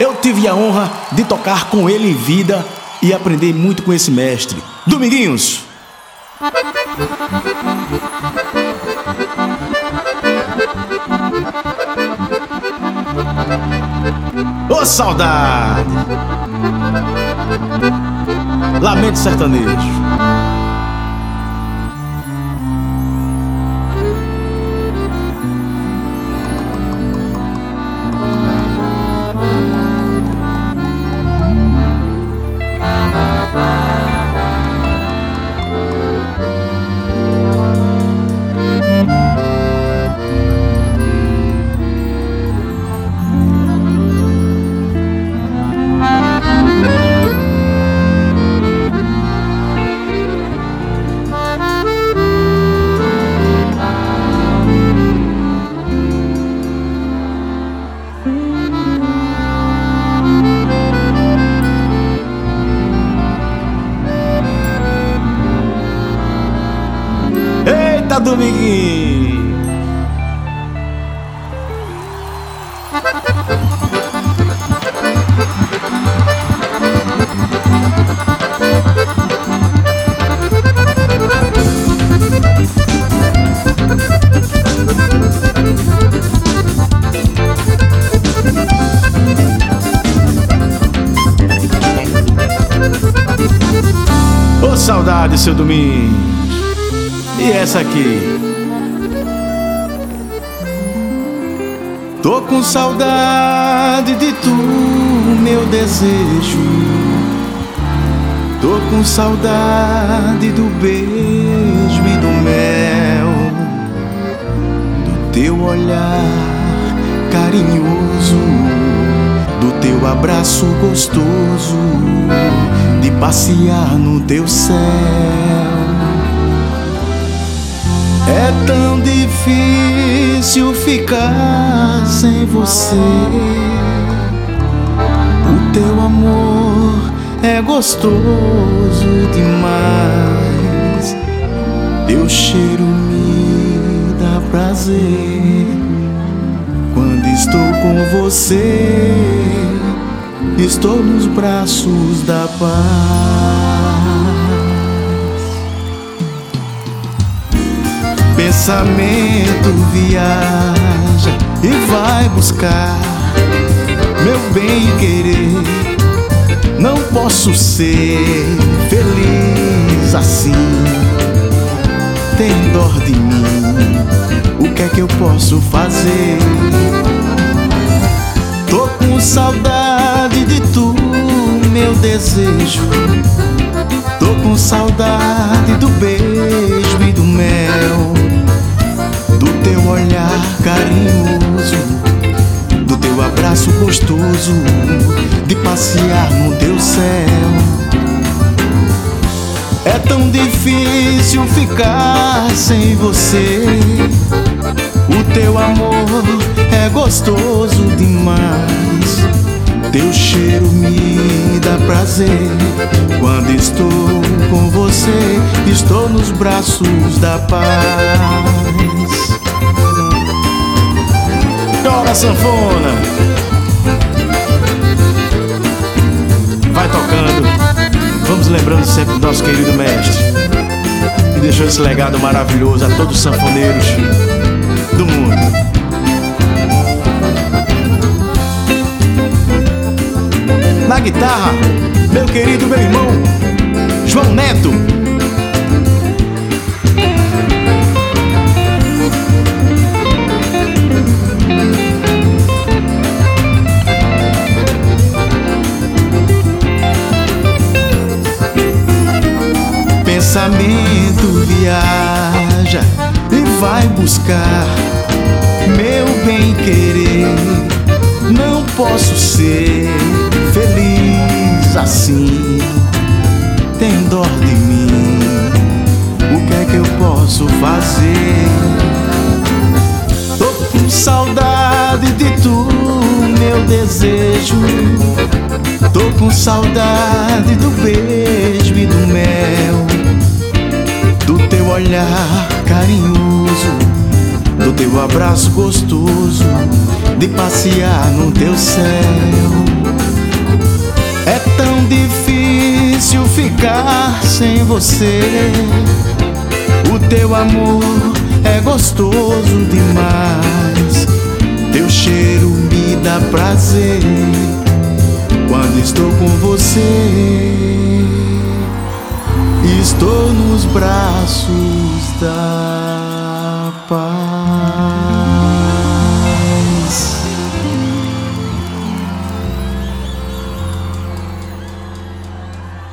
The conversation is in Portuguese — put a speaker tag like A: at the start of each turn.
A: Eu tive a honra de tocar com ele em vida e aprender muito com esse mestre. Dominguinhos! Ô saudade! Lamento sertanejo. Eita, Dominguinho! Ô saudade, seu Domingo! E essa aqui? Tô com saudade de tu, meu desejo. Tô com saudade do beijo e do mel, do teu olhar carinhoso, do teu abraço gostoso, de passear no teu céu. É tão difícil ficar sem você. O teu amor é gostoso demais. Teu cheiro me dá prazer. Quando estou com você, estou nos braços da paz. Pensamento viaja e vai buscar meu bem e querer. Não posso ser feliz assim. Tem dó de mim, o que é que eu posso fazer? Tô com saudade de tu, meu desejo. Tô com saudade do beijo e do mel, do teu olhar carinhoso, do teu abraço gostoso, de passear no teu céu. É tão difícil ficar sem você. O teu amor é gostoso demais. Teu cheiro me dá prazer. Quando estou com você, estou nos braços da paz. Chora, sanfona! Vai tocando. Vamos lembrando sempre do nosso querido mestre, que deixou esse legado maravilhoso a todos os sanfoneiros do mundo. Na guitarra, meu querido, meu irmão João Neto. Pensamento viaja e vai buscar meu bem querer. Não posso ser feliz assim. Tem dó de mim, o que é que eu posso fazer? Tô com saudade de tu, meu desejo. Tô com saudade do beijo e do mel, do teu olhar carinhoso, do teu abraço gostoso, de passear no teu céu. É tão difícil ficar sem você. O teu amor é gostoso demais. Teu cheiro me dá prazer quando estou com você. Estou nos braços da paz.